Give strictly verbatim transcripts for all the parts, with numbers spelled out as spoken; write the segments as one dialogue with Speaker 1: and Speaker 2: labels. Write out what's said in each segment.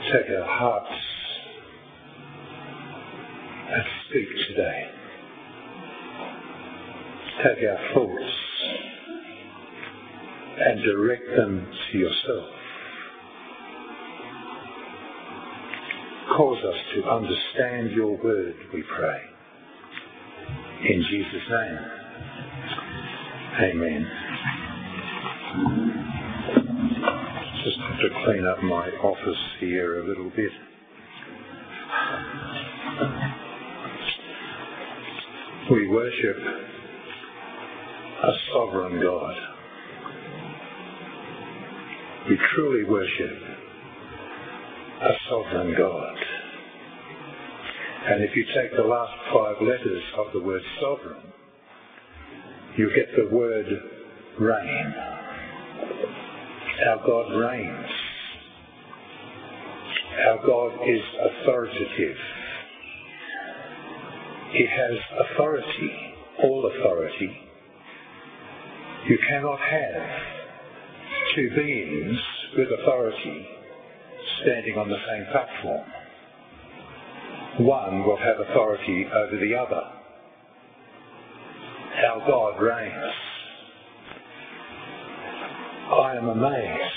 Speaker 1: take our hearts and speak today. Take our thoughts and direct them to yourself. Cause us to understand your word, we pray. In Jesus' name, amen. Just have to clean up my office here a little bit. We worship a sovereign God. We truly worship a sovereign God. And if you take the last five letters of the word sovereign, you get the word reign. Our God reigns. Our God is authoritative. He has authority, all authority. You cannot have two beings with authority standing on the same platform. One will have authority over the other. Our God reigns. I am amazed,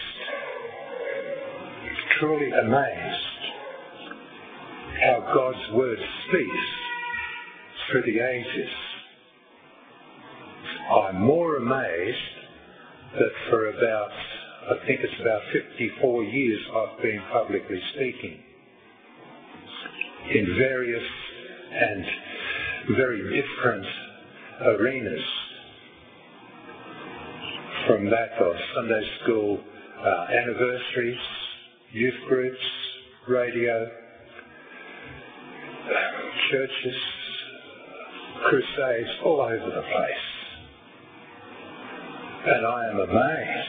Speaker 1: truly amazed, how God's word speaks through the ages. I'm more amazed that for about, I think it's about fifty-four years I've been publicly speaking in various and very different arenas. From that of Sunday school uh, anniversaries, youth groups, radio, churches, crusades, all over the place. And I am amazed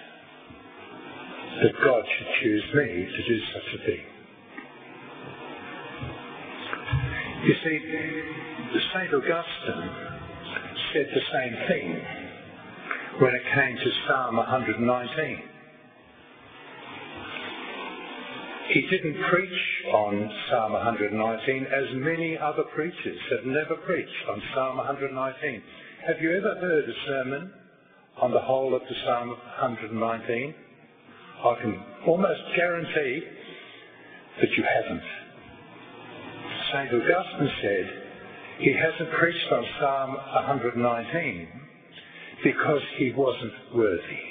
Speaker 1: that God should choose me to do such a thing. You see, Saint Augustine said the same thing when it came to Psalm one hundred nineteen. He didn't preach on Psalm one hundred nineteen as many other preachers have never preached on Psalm one hundred nineteen. Have you ever heard a sermon on the whole of the Psalm one hundred nineteen? I can almost guarantee that you haven't. Saint Augustine said he hasn't preached on Psalm one hundred nineteen because he wasn't worthy.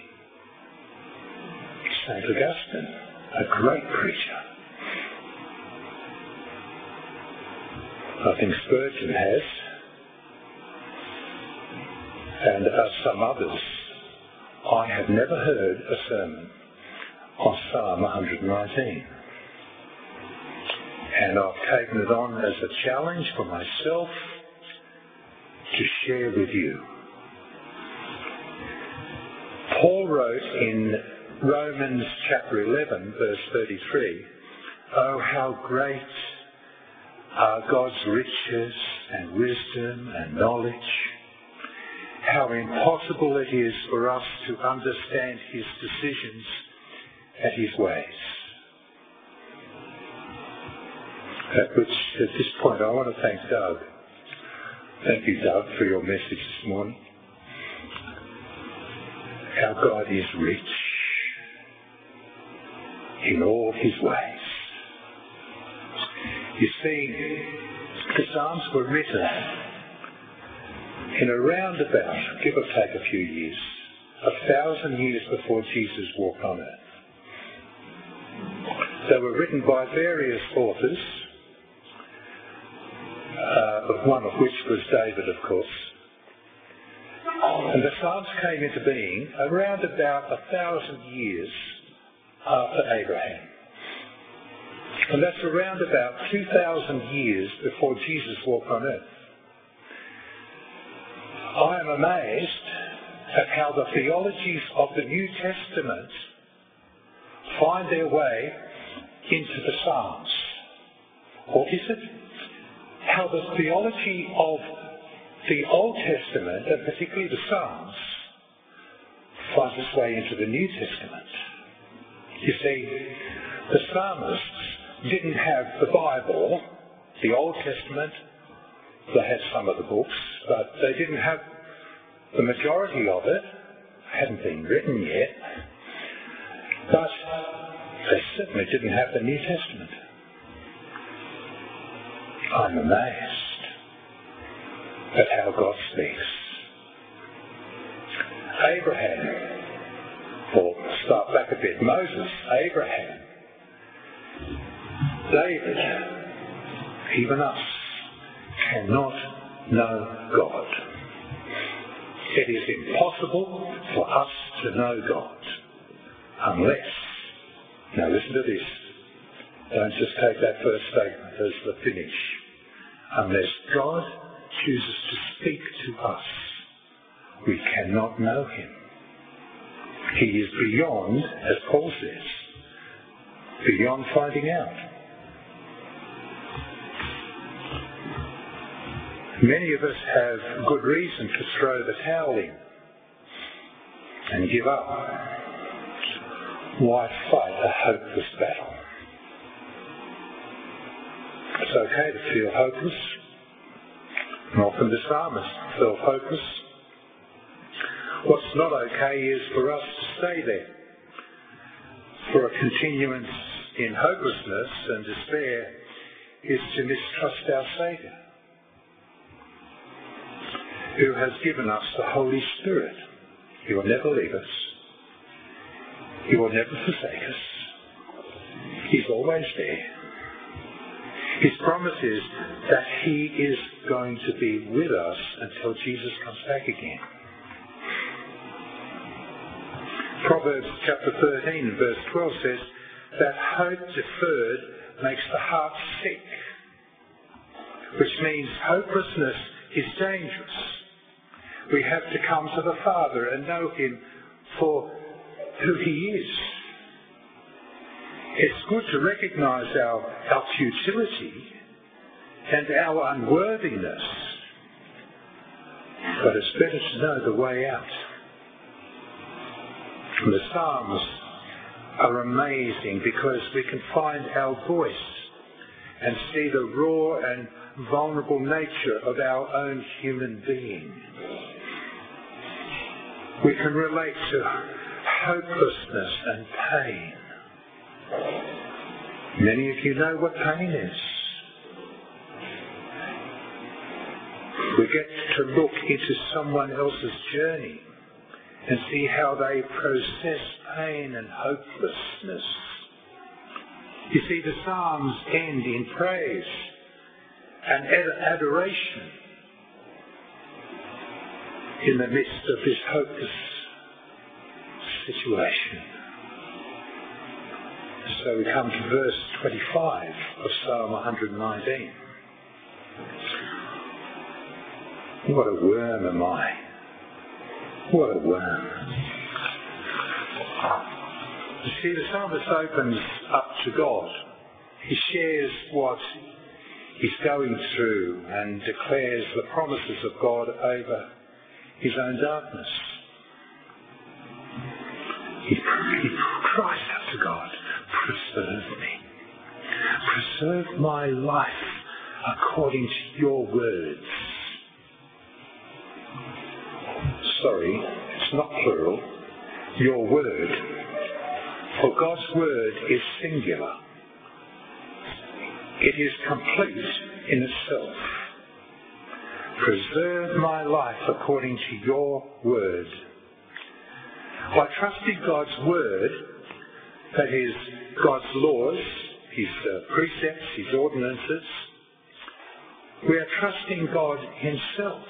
Speaker 1: Saint Augustine, a great preacher. I think Spurgeon has, and uh, some others. I have never heard a sermon on Psalm one hundred nineteen. And I've taken it on as a challenge for myself to share with you. Paul wrote in Romans chapter eleven, verse thirty-three, "Oh, how great are God's riches and wisdom and knowledge! How impossible it is for us to understand his decisions and his ways." At which, at this point, I want to thank Doug. Thank you, Doug, for your message this morning. Our God is rich in all his ways. You see, the Psalms were written in around about, give or take a few years, a thousand years before Jesus walked on earth. They were written by various authors, uh, one of which was David, of course. And the Psalms came into being around about a thousand years after Abraham. And that's around about two thousand years before Jesus walked on earth. I am amazed at how the theologies of the New Testament find their way into the Psalms. What is it? How the theology of the Old Testament, and particularly the Psalms, finds its way into the New Testament. You see, the psalmists didn't have the Bible, the Old Testament. They had some of the books, but they didn't have the majority of it. It hadn't been written yet. But they certainly didn't have the New Testament. I'm amazed at how God speaks. Abraham, or start back a bit, Moses, Abraham, David, even us, cannot know God. It is impossible for us to know God unless, now listen to this, don't just take that first statement as the finish, unless God chooses to speak to us, we cannot know him. He is beyond, as Paul says, beyond finding out. Many of us have good reason to throw the towel in and give up. Why fight a hopeless battle? It's okay to feel hopeless, and often the psalmist felt hopeless. What's not okay is for us to stay there. For a continuance in hopelessness and despair is to mistrust our Saviour, who has given us the Holy Spirit. He will never leave us. He will never forsake us. He's always there. His promise is that he is going to be with us until Jesus comes back again. Proverbs chapter thirteen verse twelve says that hope deferred makes the heart sick, which means hopelessness is dangerous. We have to come to the Father and know him for who he is. It's good to recognize our, our futility and our unworthiness, but it's better to know the way out. And the Psalms are amazing because we can find our voice and see the raw and vulnerable nature of our own human being. We can relate to hopelessness and pain. Many of you know what pain is. We get to look into someone else's journey and see how they process pain and hopelessness. You see, the Psalms end in praise and ad- adoration in the midst of this hopeless situation. So we come to verse twenty-five of Psalm one hundred nineteen. What a worm am I. What a worm. You see, the psalmist opens up to God. He shares what he's going through and declares the promises of God over his own darkness. He, he cries out to God, preserve me. Preserve my life according to your words. Sorry, it's not plural. Your word. For God's word is singular. It is complete in itself. Preserve my life according to your word. By trusting God's word, that is, God's laws, his uh, precepts, his ordinances, we are trusting God himself.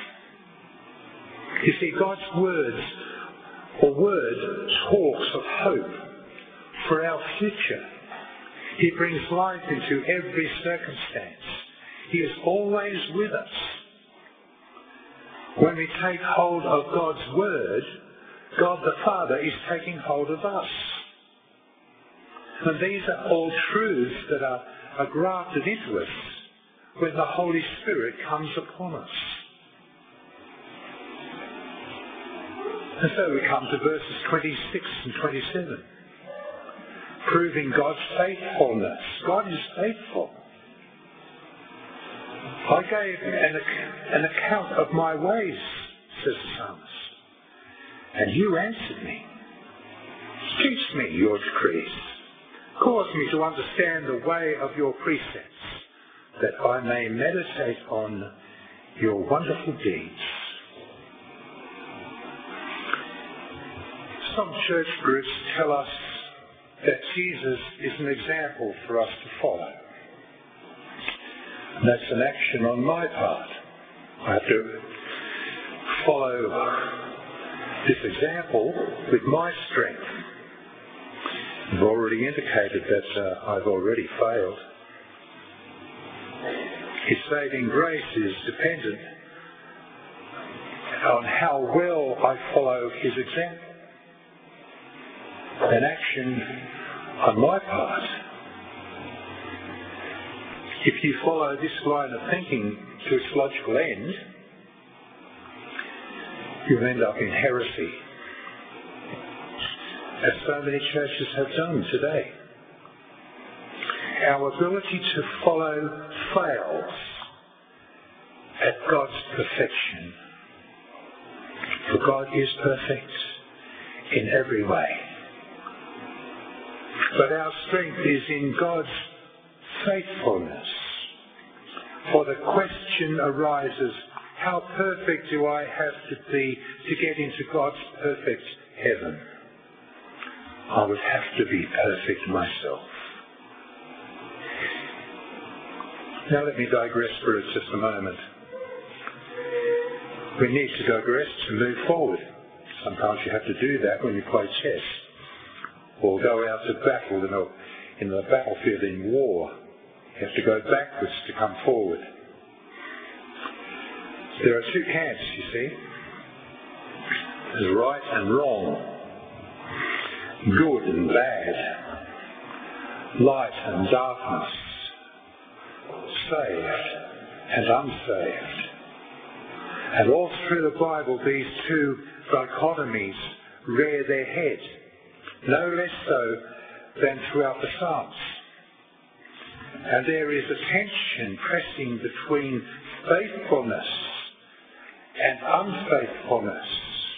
Speaker 1: You see, God's words, or word, talks of hope for our future. He brings life into every circumstance. He is always with us. When we take hold of God's word, God the Father is taking hold of us. And these are all truths that are, are grafted into us when the Holy Spirit comes upon us. And so we come to verses twenty-six and twenty-seven. proving God's faithfulness. God is faithful. I gave an, an account of my ways, says the psalmist, and you answered me. Teach me your decrees. Cause me to understand the way of your precepts, that I may meditate on your wonderful deeds. Some church groups tell us that Jesus is an example for us to follow. And that's an action on my part. I have to follow this example with my strength. I've already indicated that uh, I've already failed. His saving grace is dependent on how well I follow his example. An action on my part. If you follow this line of thinking to its logical end, you'll end up in heresy, as so many churches have done today. Our ability to follow fails at God's perfection. For God is perfect in every way. But our strength is in God's faithfulness. For the question arises, how perfect do I have to be to get into God's perfect heaven? I would have to be perfect myself. Now let me digress for just a moment. We need to digress to move forward. Sometimes you have to do that when you play chess or go out to battle in, a, in the battlefield in war. You have to go backwards to come forward. There are two camps, you see. There's right and wrong, good and bad, light and darkness, saved and unsaved. And all through the Bible, these two dichotomies rear their head, no less so than throughout the Psalms. And there is a tension pressing between faithfulness and unfaithfulness.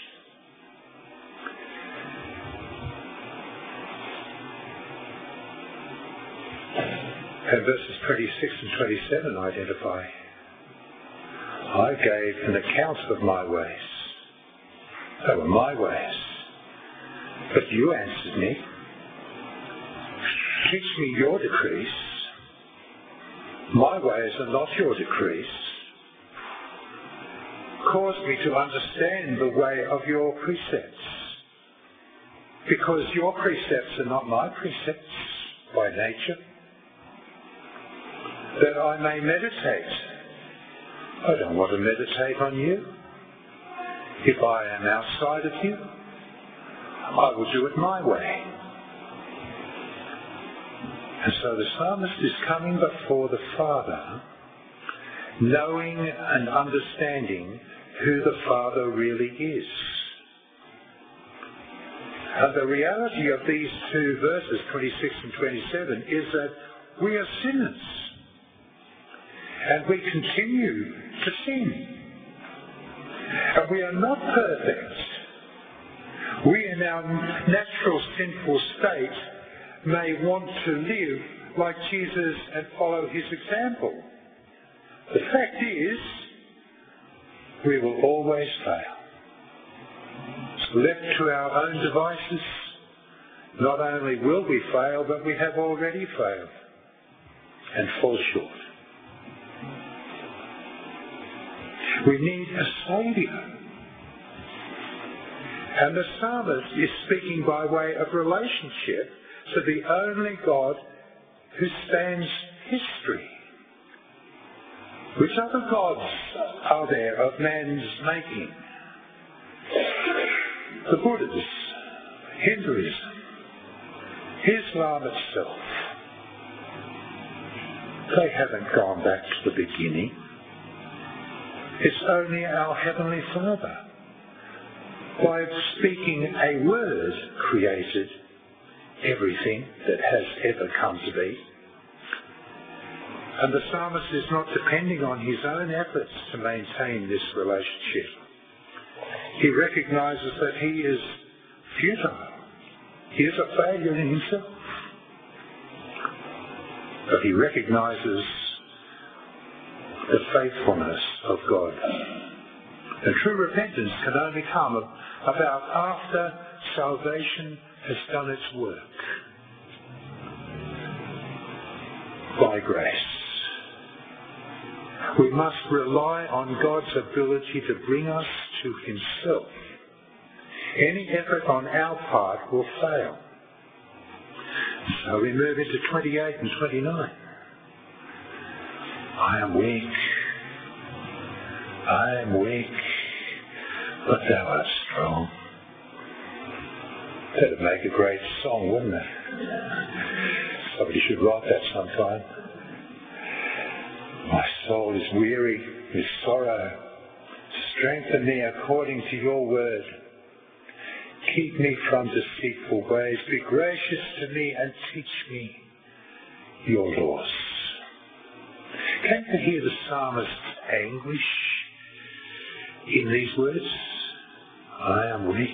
Speaker 1: And verses twenty-six and twenty-seven identify, I gave an account of my ways. They were my ways. But you answered me. Teach me your decrees. My ways are not your decrees. Cause me to understand the way of your precepts. Because your precepts are not my precepts by nature. That I may meditate. I don't want to meditate on you. If I am outside of you, I will do it my way. And so the psalmist is coming before the Father, knowing and understanding who the Father really is. And the reality of these two verses, twenty-six and twenty-seven, is that we are sinners. And we continue to sin. And we are not perfect. We in our natural sinful state may want to live like Jesus and follow his example. The fact is, we will always fail. Left to our own devices, not only will we fail, but we have already failed and fall short. We need a Saviour. And the psalmist is speaking by way of relationship to the only God who spans history. Which other gods are there of man's making? The Buddhists, Hinduism, Islam itself. They haven't gone back to the beginning. It's only our Heavenly Father, by speaking a word, created everything that has ever come to be. And the psalmist is not depending on his own efforts to maintain this relationship. He recognises that he is futile. He is a failure in himself. But he recognises the faithfulness of God. And true repentance can only come about after salvation has done its work. By grace. We must rely on God's ability to bring us to himself. Any effort on our part will fail. So we move into twenty-eight and twenty-nine. I am weak. I am weak, but thou art strong. That'd make a great song, wouldn't it? Somebody should write that sometime. My soul is weary with sorrow. Strengthen me according to your word. Keep me from deceitful ways. Be gracious to me and teach me your laws. Can you hear the psalmist's anguish in these words? I am weak,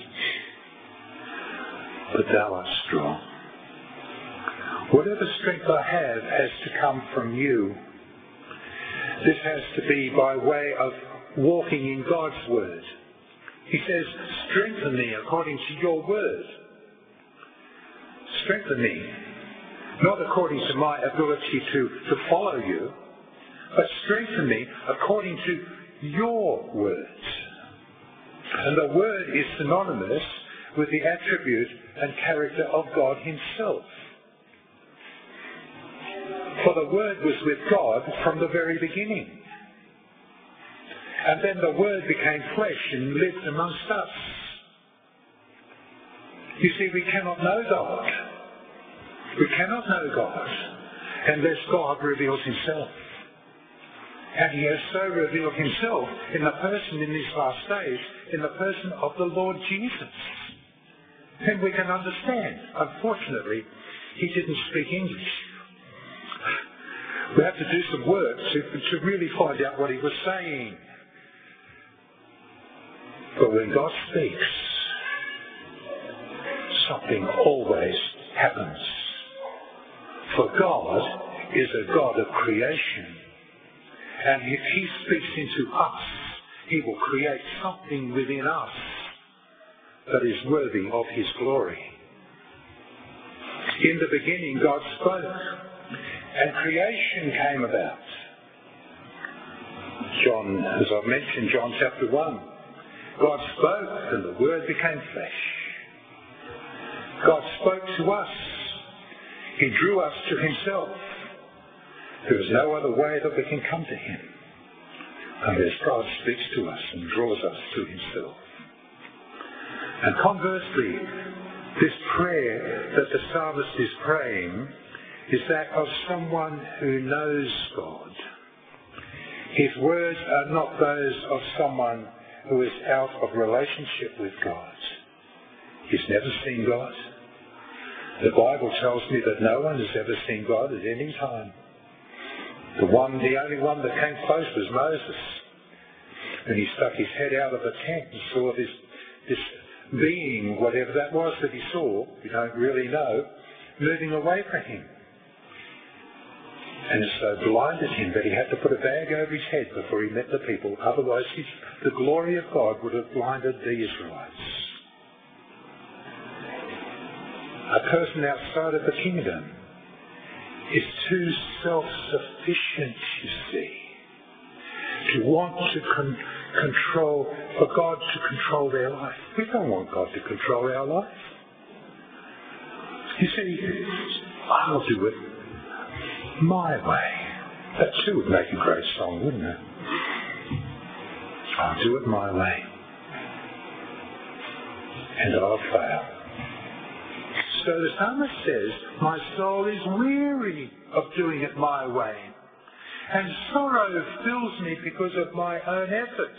Speaker 1: but thou art strong. Whatever strength I have has to come from you. This has to be by way of walking in God's word. He says, strengthen me according to your word. Strengthen me, not according to my ability to, to follow you, but strengthen me according to your words. And the word is synonymous with the attribute and character of God himself. For the word was with God from the very beginning. And then the word became flesh and lived amongst us. You see, we cannot know God. We cannot know God unless God reveals himself. And he has so revealed himself in the person in these last days, in the person of the Lord Jesus. And we can understand. Unfortunately, he didn't speak English. We have to do some work to, to really find out what he was saying. But when God speaks, something always happens. For God is a God of creation. And if he speaks into us, he will create something within us that is worthy of his glory. In the beginning, God spoke, and creation came about. John, as I've mentioned, John chapter one. God spoke and the word became flesh. God spoke to us. He drew us to himself. There is no other way that we can come to him unless God speaks to us and draws us to himself. And conversely, this prayer that the psalmist is praying is that of someone who knows God. His words are not those of someone who is out of relationship with God. He's never seen God. The Bible tells me that no one has ever seen God at any time. The one, the only one that came close was Moses. And he stuck his head out of the tent and saw this, this being, whatever that was that he saw, we don't really know, moving away from him. And it so blinded him that he had to put a bag over his head before he met the people. Otherwise, his, the glory of God would have blinded the Israelites. A person outside of the kingdom is too self-sufficient, you see, to want to con- control, for God to control their life. We don't want God to control our life. You see, I'll do it my way. That too would make a great song, wouldn't it? I'll do it my way. And I'll fail. So the psalmist says, my soul is weary of doing it my way, and sorrow fills me because of my own efforts.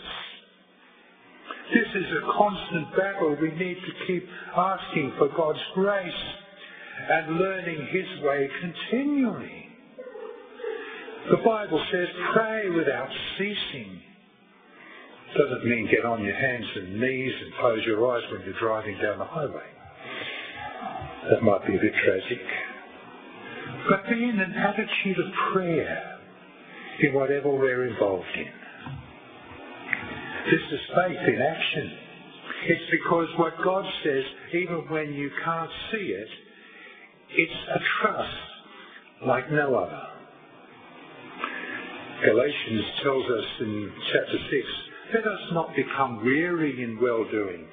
Speaker 1: This is a constant battle. We need to keep asking for God's grace and learning his way continually. The Bible says, pray without ceasing. Doesn't mean get on your hands and knees and close your eyes when you're driving down the highway. That might be a bit tragic. But be in an attitude of prayer in whatever we're involved in. This is faith in action. It's because what God says, even when you can't see it, it's a trust like no other. Galatians tells us in chapter six, let us not become weary in well-doing.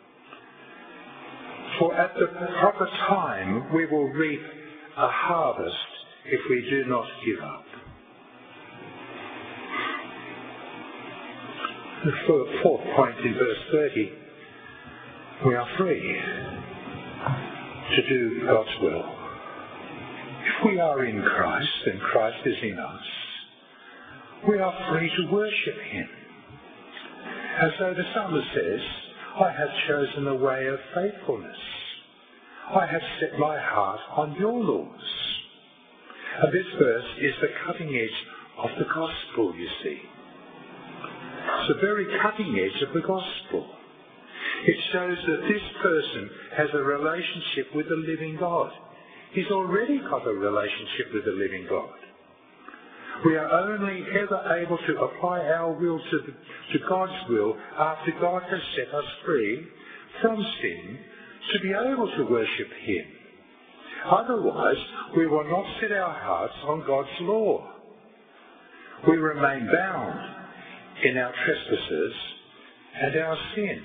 Speaker 1: For at the proper time we will reap a harvest if we do not give up. The fourth point in verse thirty, we are free to do God's will. If we are in Christ and Christ is in us, we are free to worship him. And so the psalmist says, I have chosen the way of faithfulness. I have set my heart on your laws. And this verse is the cutting edge of the gospel, you see. It's the very cutting edge of the gospel. It shows that this person has a relationship with the living God. He's already got a relationship with the living God. We are only ever able to apply our will to, the, to God's will after God has set us free from sin to be able to worship him. Otherwise, we will not set our hearts on God's law. We remain bound in our trespasses and our sin.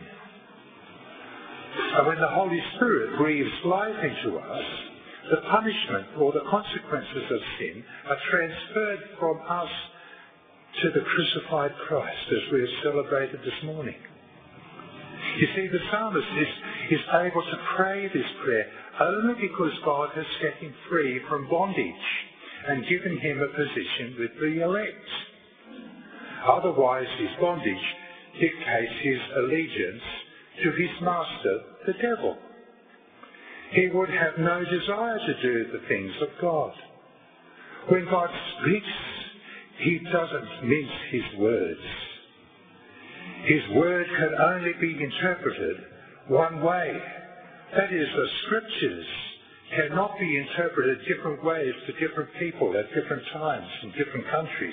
Speaker 1: And when the Holy Spirit breathes life into us, the punishment or the consequences of sin are transferred from us to the crucified Christ, as we have celebrated this morning. You see, the psalmist is, is able to pray this prayer only because God has set him free from bondage and given him a position with the elect. Otherwise, his bondage dictates his allegiance to his master, the devil. He would have no desire to do the things of God. When God speaks, he doesn't mince his words. His word can only be interpreted one way. That is, the scriptures cannot be interpreted different ways to different people at different times in different countries.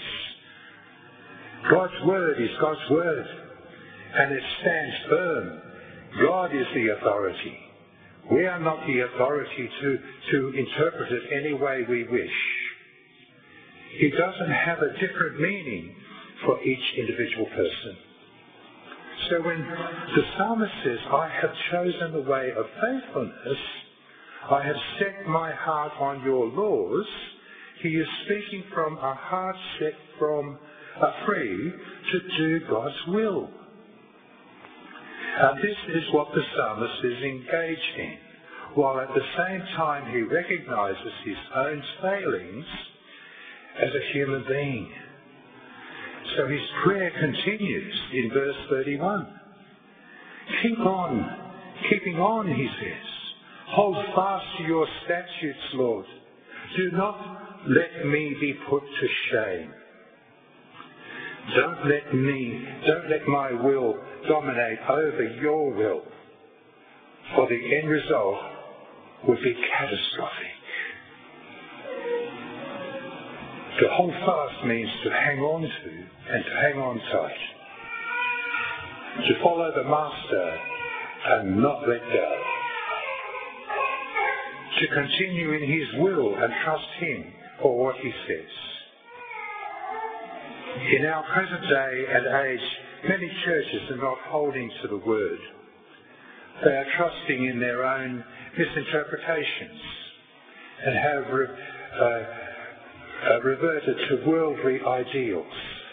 Speaker 1: God's word is God's word, and it stands firm. God is the authority. We are not the authority to, to interpret it any way we wish. He doesn't have a different meaning for each individual person. So when the psalmist says, I have chosen the way of faithfulness, I have set my heart on your laws, he is speaking from a heart set from uh, free to do God's will. And this is what the psalmist is engaged in, while at the same time he recognizes his own failings as a human being. So his prayer continues in verse thirty-one. Keep on, keeping on, he says. Hold fast to your statutes, Lord. Do not let me be put to shame. Don't let me, don't let my will dominate over your will, for the end result would be catastrophic. To hold fast means to hang on to and to hang on tight. To follow the Master and not let go. To continue in his will and trust him for what he says. In our present day and age, many churches are not holding to the word. They are trusting in their own misinterpretations and have re- uh, uh, reverted to worldly ideals.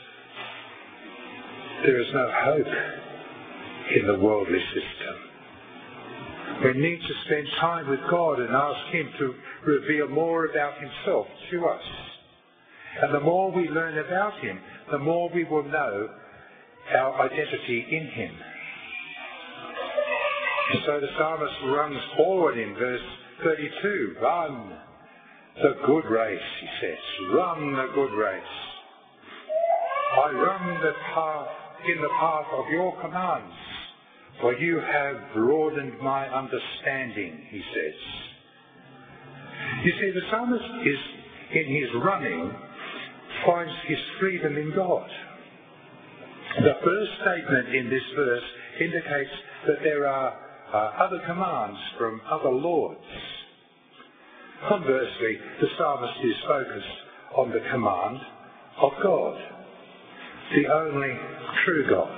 Speaker 1: There is no hope in the worldly system. We need to spend time with God and ask him to reveal more about himself to us. And the more we learn about him, the more we will know our identity in him. And so the psalmist runs forward in verse thirty-two, run the good race, he says. Run the good race. I run the path in the path of your commands, for you have broadened my understanding, he says. You see, the psalmist is, in his running, finds his freedom in God. The first statement in this verse indicates that there are uh, other commands from other lords. Conversely, the psalmist is focused on the command of God, the only true God.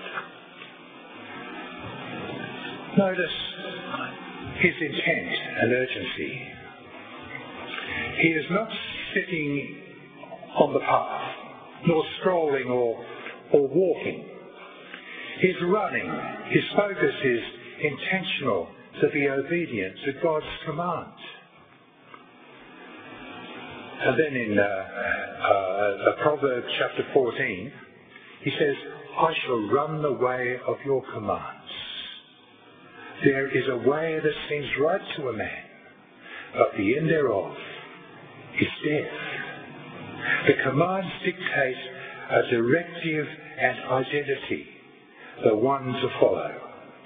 Speaker 1: Notice his intent and urgency. He is not sitting on the path, nor strolling or, or walking. He's running. His focus is intentional to be obedient to God's command. And then in uh, uh, Proverbs chapter fourteen, he says, I shall run the way of your commands. There is a way that seems right to a man, but the end thereof is death. The commands dictate a directive and identity, the one to follow.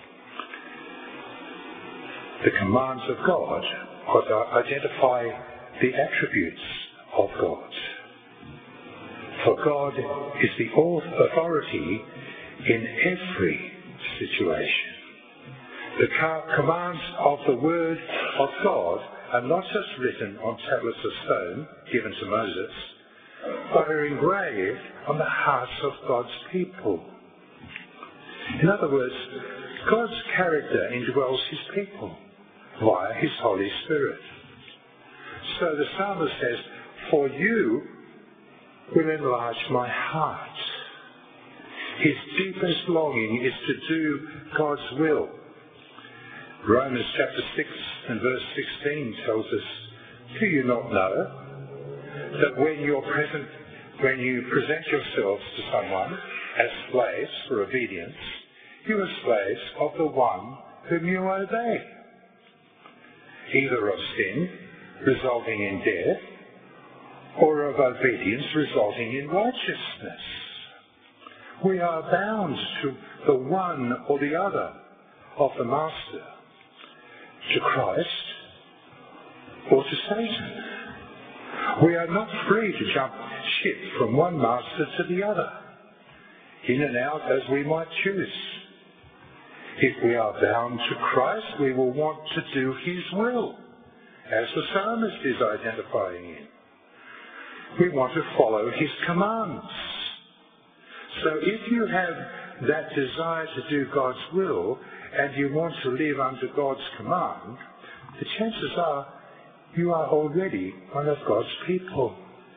Speaker 1: The commands of God identify the attributes of God. For God is the authority in every situation. The commands of the Word of God are not just written on tablets of stone given to Moses, but are engraved on the hearts of God's people. In other words, God's character indwells his people via his Holy Spirit. So the psalmist says, for you will enlarge my heart. His deepest longing is to do God's will. Romans chapter six and verse sixteen tells us, do you not know that when you're present, when you present yourselves to someone as slaves for obedience, you are slaves of the one whom you obey, either of sin, resulting in death, or of obedience resulting in righteousness. We are bound to the one or the other of the Master, to Christ or to Satan. We are not free to jump ship from one master to the other, in and out as we might choose. If we are bound to Christ, we will want to do his will, as the psalmist is identifying in. We want to follow his commands. So if you have that desire to do God's will, and you want to live under God's command, the chances are you are already one of God's people.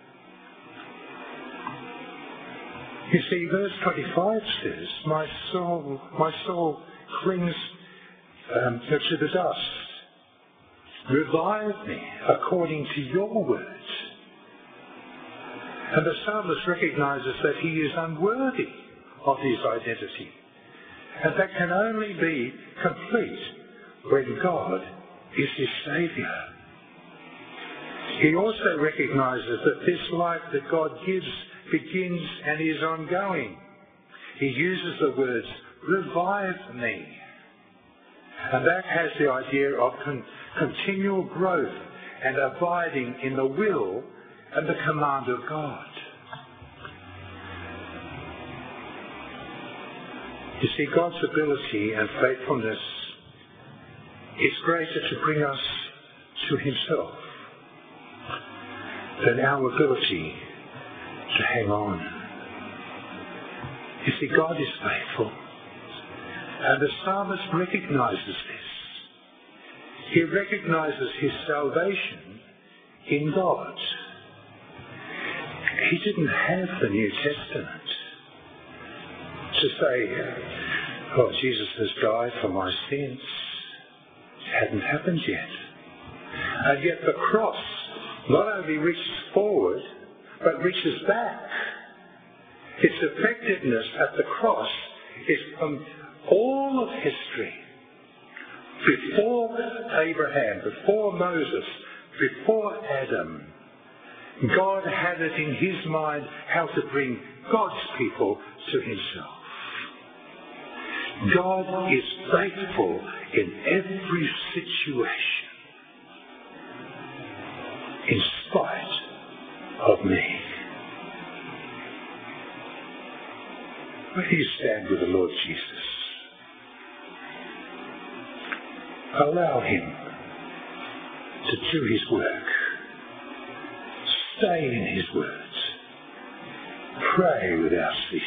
Speaker 1: You see, verse twenty-five says, My soul, my soul clings um, to the dust. Revive me according to your words. And the psalmist recognizes that he is unworthy of his identity. And that can only be complete when God is his Saviour. He also recognizes that this life that God gives begins and is ongoing. He uses the words, revive me. And that has the idea of con- continual growth and abiding in the will and the command of God. You see, God's ability and faithfulness is greater to bring us to himself than our ability to hang on. You see, God is faithful, and the psalmist recognizes this. He recognizes his salvation in God. He didn't have the New Testament to say, oh, Jesus has died for my sins. It hadn't happened yet. And yet the cross not only reaches forward, but reaches back. Its effectiveness at the cross is from all of history, Before Abraham, before Moses, before Adam, God had it in his mind how to bring God's people to himself. God is faithful in every situation, in spite of me. Where do you stand with the Lord Jesus? Allow him to do his work. Stay in his words. Pray without ceasing.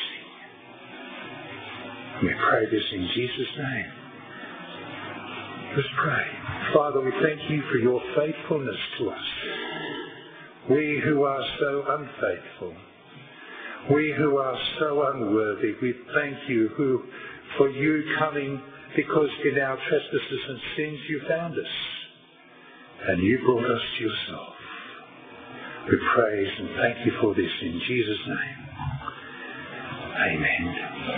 Speaker 1: We pray this in Jesus' name. Let's pray. Father, we thank you for your faithfulness to us. We who are so unfaithful, we who are so unworthy, we thank you who, for you coming, because in our trespasses and sins you found us, and you brought us to yourself. We praise and thank you for this in Jesus' name. Amen.